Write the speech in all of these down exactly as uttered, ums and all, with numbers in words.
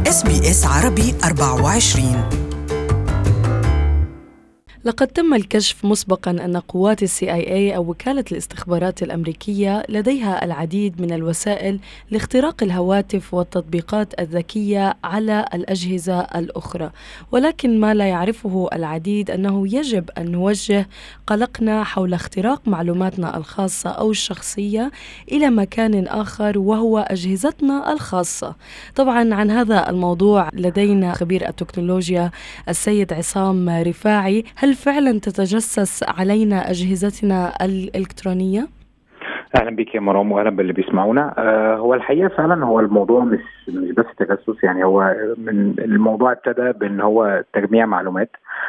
إس بي إس عربي أربعة وعشرين. لقد تم الكشف مسبقاً أن قوات السي آي إيه أو وكالة الاستخبارات الأمريكية لديها العديد من الوسائل لاختراق الهواتف والتطبيقات الذكية على الأجهزة الأخرى، ولكن ما لا يعرفه العديد أنه يجب أن نوجه قلقنا حول اختراق معلوماتنا الخاصة أو الشخصية إلى مكان آخر وهو أجهزتنا الخاصة. طبعاً عن هذا الموضوع لدينا خبير التكنولوجيا السيد عصام رفاعي. هل فعلا تتجسس علينا أجهزتنا الإلكترونية؟ اهلا بك يا مرام واهلا باللي بيسمعونا. آه هو الحقيقه فعلا هو الموضوع مش مش بس تجسس، يعني هو من الموضوع ابتدى بان هو تجميع معلومات،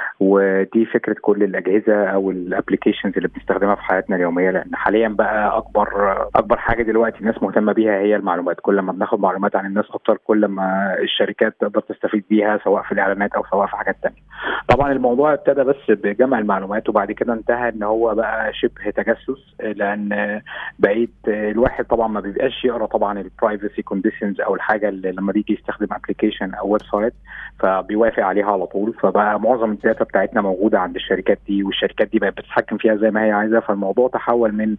ودي فكره كل الاجهزه او الابلكيشنز اللي بنستخدمها في حياتنا اليوميه، لان حاليا بقى اكبر اكبر حاجه دلوقتي الناس مهتمه بيها هي المعلومات. كل ما بناخد معلومات عن الناس اكتر كل ما الشركات تقدر تستفيد بيها، سواء في الاعلانات او سواء في حاجات تانية. طبعا الموضوع ابتدى بس بجمع المعلومات وبعد كده انتهى ان هو بقى شبه تجسس، لان بقيت الواحد طبعا ما بيبقاش يقرا طبعا البرايفسي كونديشنز او الحاجه اللي لما بيجي يستخدم ابلكيشن او ويب سايت فبيوافق عليها على طول. فبقى معظم الداتا بتاعتنا موجوده عند الشركات دي، والشركات دي بقت بتتحكم فيها زي ما هي عايزه. فالموضوع تحول من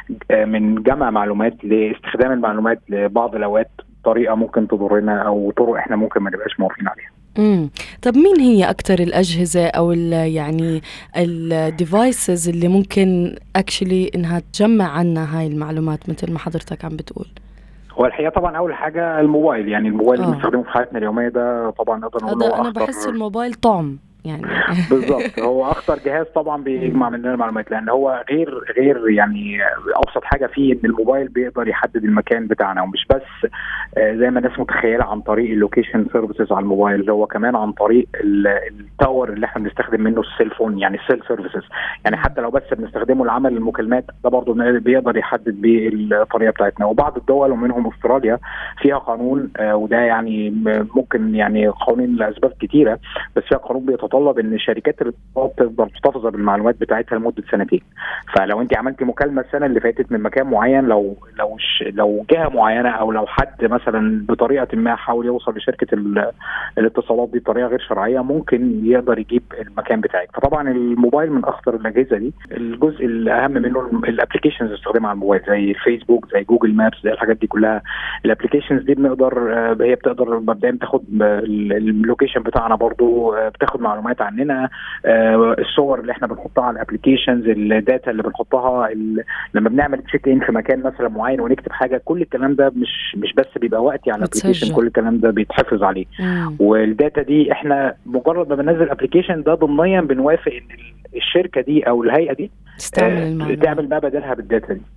من جمع معلومات لاستخدام المعلومات لبعض الاوقات طريقه ممكن تضرنا او طرق احنا ممكن ما نبقاش موافقين عليها. امم طب مين هي اكتر الاجهزه او ال يعني الديفايسز اللي ممكن اكشلي انها تجمع عنا هاي المعلومات مثل ما حضرتك عم بتقول؟ هو الحقيقه طبعا اول حاجه الموبايل، يعني الموبايل اللي بنستخدمه في حياتنا اليوميه ده طبعا نقدر نقول هو انا اخطر. بحس الموبايل طعم يعني بالظبط، هو اخطر جهاز طبعا بيجمع مننا المعلومات، لان هو غير غير يعني ابسط حاجه فيه ان الموبايل بيقدر يحدد المكان بتاعنا، ومش بس زي ما الناس متخيله عن طريق اللوكيشن سيرفيسز على الموبايل، هو كمان عن طريق التاور اللي احنا بنستخدم منه السيلفون، يعني السيل سيرفيسز. يعني حتى لو بس بنستخدمه لعمل المكالمات ده برضه بيقدر يحدد بيه الطريقه بتاعتنا. وبعض الدول ومنهم استراليا فيها قانون، وده يعني ممكن يعني قوانين لاسباب كتيره، بس فيها قانون بيتطلب طلب ان شركات الاتصالات تفضل محتفظه بالمعلومات بتاعتها لمده سنتين. فلو انت عملتي مكالمه السنه اللي فاتت من مكان معين، لو لو لو جهه معينه او لو حد مثلا بطريقه ما حاول يوصل لشركه الاتصالات دي بطريقه غير شرعيه، ممكن يقدر يجيب المكان بتاعك. فطبعا الموبايل من اخطر الاجهزه دي. الجزء الاهم منه الابلكيشنز اللي بنستخدمها على الموبايل زي الفيسبوك زي جوجل مابس زي الحاجات دي كلها. الابلكيشنز دي بنقدر هي بتقدر مبدئيا تاخد اللوكيشن بتاعنا، برضو بتاخد معلومات عننا، آه الصور اللي احنا بنحطها على الابلكيشنز، الداتا اللي بنحطها لما بنعمل تشيك ان في مكان مثلا معين ونكتب حاجه، كل الكلام ده مش مش بس بيبقى وقتي على الابلكيشن، كل الكلام ده بيتحفظ عليه. مم. والداتا دي احنا مجرد ما بننزل الابلكيشن ده ضمنيا بنوافق ان الشركه دي او الهيئه دي آه تعمل ما بدلها بالداتا دي.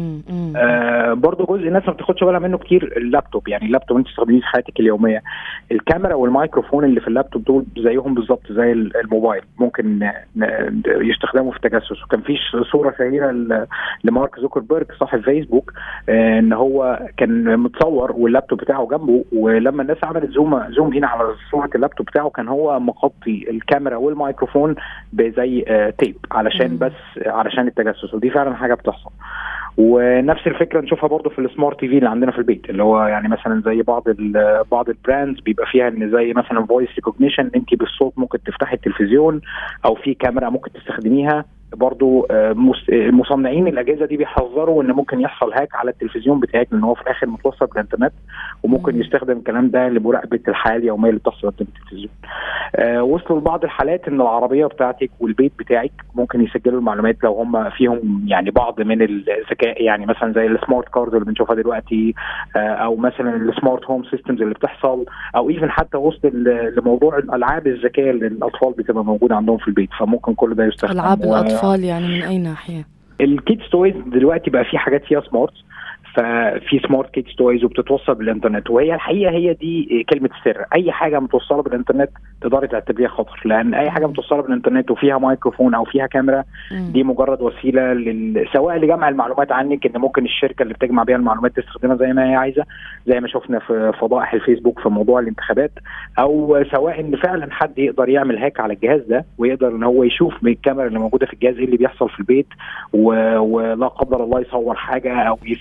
آه برضو جزء الناس ما بتاخدش بالها منه كتير، اللابتوب. يعني اللابتوب انت تستخدميه في حياتك اليوميه، الكاميرا والميكروفون اللي في اللابتوب دول زيهم بالظبط زي الموبايل، ممكن يستخدموا في التجسس. وكان في صوره شهيره لمارك زوكربيرج صاحب فيسبوك، آه ان هو كان متصور واللابتوب بتاعه جنبه، ولما الناس عملت زوم زوم هنا على صوره اللابتوب بتاعه كان هو مغطي الكاميرا والميكروفون بزي آه تيب علشان مم. بس علشان التجسس. ودي فعلا حاجه بتحصل. ونفس الفكره نشوفها برضو في السمارت تي في اللي عندنا في البيت، اللي هو يعني مثلا زي بعض بعض البراندز بيبقى فيها ان زي مثلا فويس ريكوجنيشن، انت بالصوت ممكن تفتحي التلفزيون، او في كاميرا ممكن تستخدميها. برضو مصنعين الاجهزه دي بيحذروا ان ممكن يحصل هاك على التلفزيون بتاعك، لان هو في الاخر متوصل بالانترنت، وممكن يستخدم الكلام ده لمراقبه الحياه اليوميه اللي بتحصل قدام التلفزيون. آه وصلوا لبعض الحالات ان العربيه بتاعتك والبيت بتاعك ممكن يسجلوا المعلومات لو هم فيهم يعني بعض من الذكاء، يعني مثلا زي السمارت كارز اللي بنشوفها دلوقتي، آه او مثلا السمارت هوم سيستمز اللي بتحصل، او ايفن حتى وصل لموضوع الالعاب الذكيه اللي الاطفال بتبقى موجوده عندهم في البيت، فممكن كل ده يستخدم. العاب الاطفال يعني من اي ناحيه؟ الكيدز تويز دلوقتي بقى في حاجات فيها سمارت، ففي سمارت كيدز تويز وبتتوصل بالانترنت، وهي الحقيقه هي دي كلمه السر. اي حاجه متوصله بالانترنت تقدري تعتبريها خطر، لان اي حاجه متوصله بالانترنت وفيها ميكروفون او فيها كاميرا دي مجرد وسيله لل... سواء لجمع المعلومات عنك، ان ممكن الشركه اللي بتجمع بيها المعلومات تستخدمها زي ما هي عايزه، زي ما شفنا في فضائح الفيسبوك في موضوع الانتخابات، او سواء ان فعلا حد يقدر يعمل هاك على الجهاز ده ويقدر ان هو يشوف من الكاميرا اللي موجوده في الجهاز ايه اللي بيحصل في البيت، و... ولا قدر الله يصور حاجه او يصور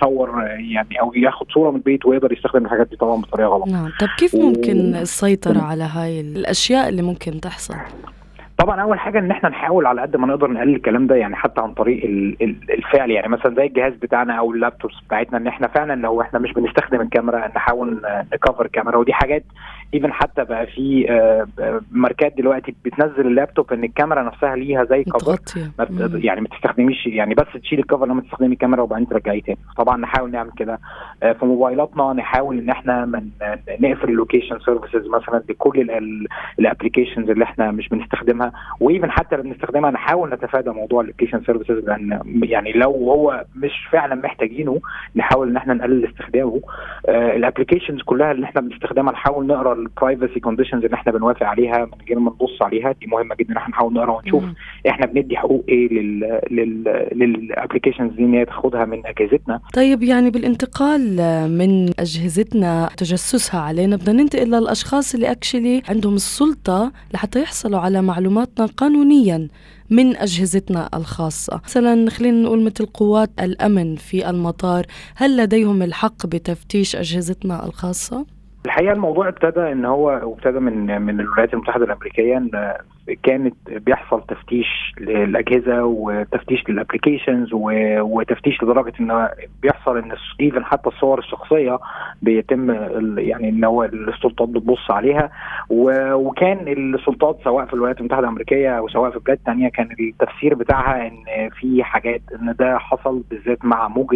يعني او ياخد صوره من البيت ويقدر يستخدم الحاجات دي طبعا بطريقه غلط. نعم. طب كيف ممكن السيطره على هاي الاشياء اللي ممكن تحصل؟ طبعا اول حاجه ان احنا نحاول على قد ما نقدر نقلل الكلام ده، يعني حتى عن طريق الفعل، يعني مثلا زي الجهاز بتاعنا او اللابتوبس بتاعتنا، ان احنا فعلا لو احنا مش بنستخدم الكاميرا نحاول نكفر الكاميرا. ودي حاجات ايفن حتى بقى في ماركات دلوقتي بتنزل اللابتوب ان الكاميرا نفسها ليها زي كفر، يعني ما تستخدميش، يعني بس تشيل الكفر لما تستخدمي الكاميرا وبعدين ترجعيه تاني. طبعا نحاول نعمل كده في موبايلاتنا، نحاول ان احنا من نقفل اللوكيشن سيرفيسز مثلا لكل الابلكيشنز اللي احنا مش بنستخدمها، وايفن حتى لو بنستخدمها نحاول نتفادى موضوع اللوكيشن سيرفيسز، لان يعني لو هو مش فعلا محتاجينه نحاول ان احنا نقلل استخدامه. الابلكيشنز كلها اللي احنا بنستخدمها نحاول نقرا البرايفسي كونديشنز اللي احنا بنوافق عليها من غير ما نبص عليها، دي مهمه جدا. احنا نحاول نقرا ونشوف مم. احنا بندي حقوق ايه لل لل للابلكيشنز دي ان هي تاخدها من اجهزتنا. طيب يعني بالانتقال من اجهزتنا تجسسها علينا بدنا ننتقل للاشخاص اللي اكشلي عندهم السلطه لحتى يحصلوا على معلوماتنا قانونيا من أجهزتنا الخاصة. مثلا خلينا نقول مثل قوات الأمن في المطار، هل لديهم الحق بتفتيش أجهزتنا الخاصة؟ الحقيقة الموضوع ابتدى ان هو ابتدى من من الولايات المتحدة الأمريكية، ان كانت بيحصل تفتيش للأجهزة وتفتيش للأبليكيشنز وتفتيش لدرجة ان بيحصل ان ايفن حتى الصور الشخصية بيتم يعني ان هو السلطات بتبص عليها. وكان السلطات سواء في الولايات المتحدة الأمريكية او سواء في بلاد تانية كان التفسير بتاعها ان في حاجات ان ده حصل بالذات مع موجة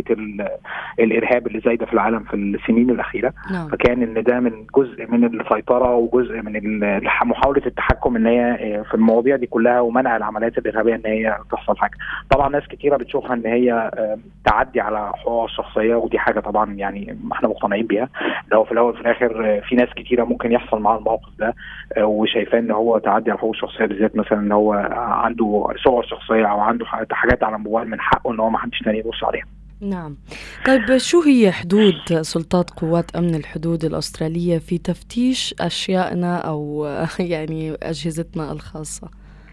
الإرهاب اللي زايدة في العالم في السنين الأخيرة. نعم. فكان ان ده من جزء من السيطرة وجزء من محاولة التحكم ان هي في المواضيع دي كلها ومنع العمليات الإرهابية ان هي تحصل حاجة. طبعا ناس كتيرة بتشوفها ان هي تعدي على حقوق الشخصية، ودي حاجة طبعا يعني احنا مقتنعين بيها. لو في الاول في الاخر في ناس كتيرة ممكن يحصل معاه الموقف ده وشايفاه ان هو تعدي على حقوق الشخصية، بالذات مثلا ان هو عنده صور شخصية او عنده حاجات على الموبايل من حقه ان هو ما حدش تاني يبص عليها. نعم. طيب شو هي حدود سلطات قوات أمن الحدود الأسترالية في تفتيش أشيائنا أو يعني أجهزتنا الخاصة؟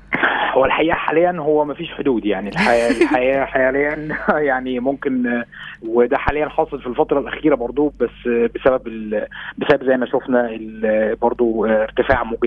هو الحقيقة حاليا هو ما فيش حدود، يعني الحقيقة, الحقيقة حاليا يعني ممكن، وده حاليا حاصل في الفترة الأخيرة برضو، بس بسبب بسبب زي ما شفنا برضو ارتفاع موجة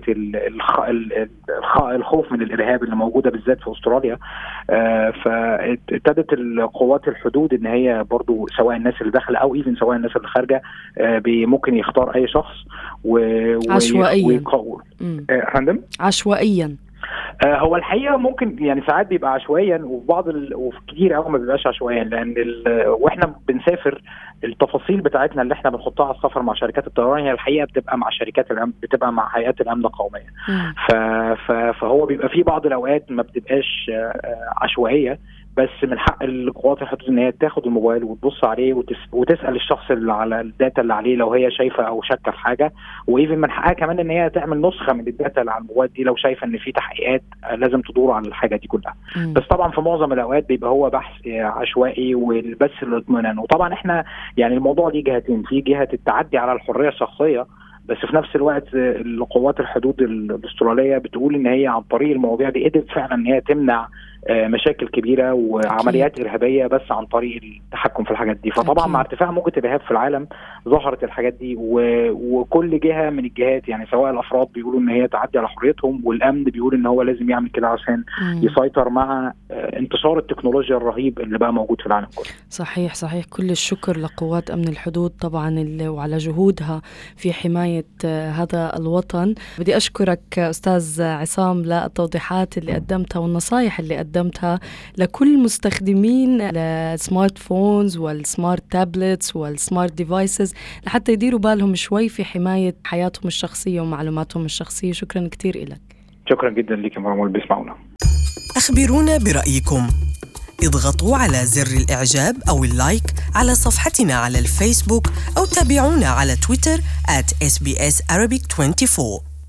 الخوف من الإرهاب اللي موجودة بالذات في أستراليا. فابتدت القوات الحدود إن هي برضو سواء الناس اللي داخلة أو إيفن سواء الناس اللي خارجة ممكن يختار أي شخص عشوائيا. فندم عشوائيا. هو الحقيقه ممكن يعني ساعات بيبقى عشوائيا، وفي بعض ال... وفي كتير قوي ما بيبقاش عشوائيا، لان ال... واحنا بنسافر التفاصيل بتاعتنا اللي احنا بنحطها على السفر مع شركات الطيران هي الحقيقه بتبقى مع شركات الامن، بتبقى مع هيئات الامن القوميه. ف... ف... فهو بيبقى في بعض الاوقات ما بتبقاش عشوائيه، بس من حق القوات الحدود ان هي تاخد الموبايل وتبص عليه وتس... وتسال الشخص اللي على الداتا اللي عليه لو هي شايفه او شاكه في حاجه، وايفن من حقها كمان ان هي تعمل نسخه من الداتا اللي على الموبايل دي لو شايفه ان في تحقيقات لازم تدور على الحاجه دي كلها. م. بس طبعا في معظم الاوقات بيبقى هو بحث عشوائي وبس للاطمئنان. وطبعا احنا يعني الموضوع ليه جهتين، في جهه التعدي على الحريه الشخصيه، بس في نفس الوقت القوات الحدود الاستراليه بتقول ان هي عن طريق المواضيع دي قدرت فعلا ان هي تمنع مشاكل كبيرة وعمليات أكيد. إرهابية بس عن طريق التحكم في الحاجات دي. فطبعا أكيد. مع ارتفاع موجة الإرهاب في العالم ظهرت الحاجات دي، و... وكل جهة من الجهات يعني سواء الأفراد بيقولوا إن هي تعدي على حريتهم، والأمن بيقول إن هو لازم يعمل كده عشان مم. يسيطر مع انتشار التكنولوجيا الرهيب اللي بقى موجود في العالم كله. صحيح صحيح. كل الشكر لقوات أمن الحدود طبعا اللي وعلى جهودها في حماية هذا الوطن. بدي أشكرك أستاذ عصام للتوضيحات اللي قدمتها والنصائح اللي قدمتها قدمتها لكل مستخدمين السمارت فونز والسمارت تابلتس والسمارت ديفايسز لحتى يديروا بالهم شوي في حماية حياتهم الشخصية ومعلوماتهم الشخصية. شكرا كتير إلك. شكرا جدا لك يا مرام اللي بيسمعونا. أخبرونا برأيكم، اضغطوا على زر الإعجاب أو اللايك على صفحتنا على الفيسبوك أو تابعونا على تويتر آت إس بي إس Arabic أربعة وعشرين.